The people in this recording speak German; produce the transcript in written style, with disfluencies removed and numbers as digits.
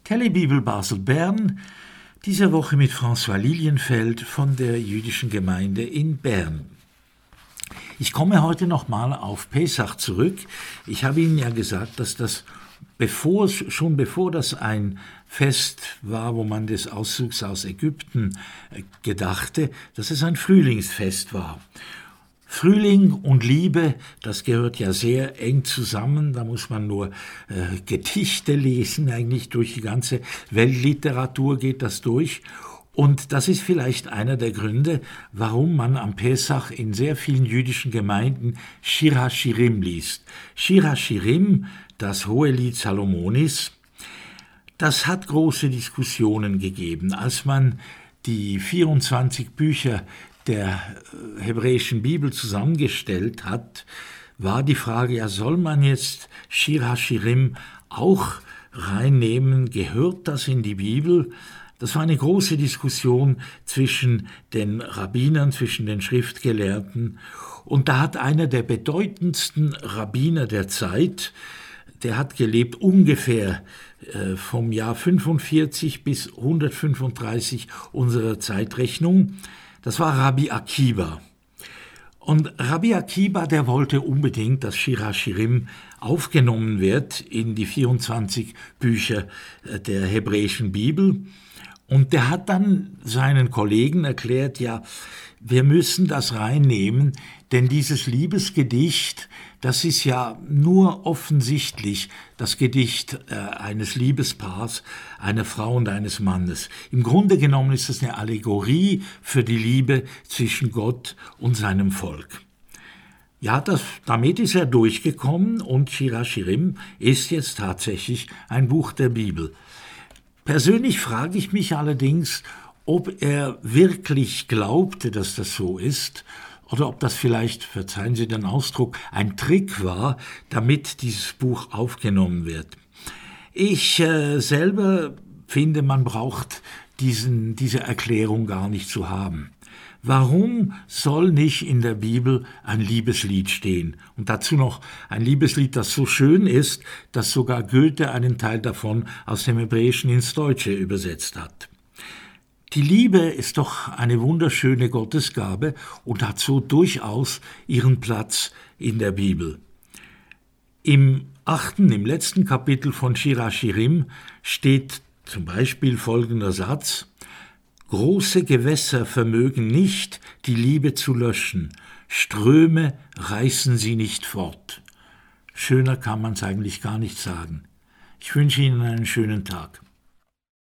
Telebibel Basel-Bern, diese Woche mit François Lilienfeld von der Jüdischen Gemeinde in Bern. Ich komme heute nochmal auf Pesach zurück. Ich habe Ihnen ja gesagt, dass das schon bevor das ein Fest war, wo man des Auszugs aus Ägypten gedachte, dass es ein Frühlingsfest war. Frühling und Liebe, das gehört ja sehr eng zusammen. Da muss man nur Gedichte lesen, eigentlich durch die ganze Weltliteratur geht das durch. Und das ist vielleicht einer der Gründe, warum man am Pesach in sehr vielen jüdischen Gemeinden Shir HaShirim liest. Shir HaShirim, das Hohelied Salomonis, das hat große Diskussionen gegeben. Als man die 24 Bücher der hebräischen Bibel zusammengestellt hat, war die Frage, ja, soll man jetzt Shir HaShirim auch reinnehmen? Gehört das in die Bibel? Das war eine große Diskussion zwischen den Rabbinern, zwischen den Schriftgelehrten. Und da hat einer der bedeutendsten Rabbiner der Zeit, der hat gelebt ungefähr vom Jahr 45 bis 135 unserer Zeitrechnung, das war Rabbi Akiba. Und Rabbi Akiba, der wollte unbedingt, dass Shir HaShirim aufgenommen wird in die 24 Bücher der hebräischen Bibel. Und der hat dann seinen Kollegen erklärt, ja, wir müssen das reinnehmen, denn dieses Liebesgedicht, das ist ja nur offensichtlich das Gedicht eines Liebespaars, einer Frau und eines Mannes. Im Grunde genommen ist es eine Allegorie für die Liebe zwischen Gott und seinem Volk. Ja, damit ist er durchgekommen und Shir HaShirim ist jetzt tatsächlich ein Buch der Bibel. Persönlich frage ich mich allerdings, ob er wirklich glaubte, dass das so ist, oder ob das vielleicht, verzeihen Sie den Ausdruck, ein Trick war, damit dieses Buch aufgenommen wird. Ich selber finde, man braucht diese Erklärung gar nicht zu haben. Warum soll nicht in der Bibel ein Liebeslied stehen? Und dazu noch ein Liebeslied, das so schön ist, dass sogar Goethe einen Teil davon aus dem Hebräischen ins Deutsche übersetzt hat. Die Liebe ist doch eine wunderschöne Gottesgabe und hat so durchaus ihren Platz in der Bibel. Im letzten Kapitel von Shir HaShirim steht zum Beispiel folgender Satz: Große Gewässer vermögen nicht, die Liebe zu löschen, Ströme reißen sie nicht fort. Schöner kann man es eigentlich gar nicht sagen. Ich wünsche Ihnen einen schönen Tag.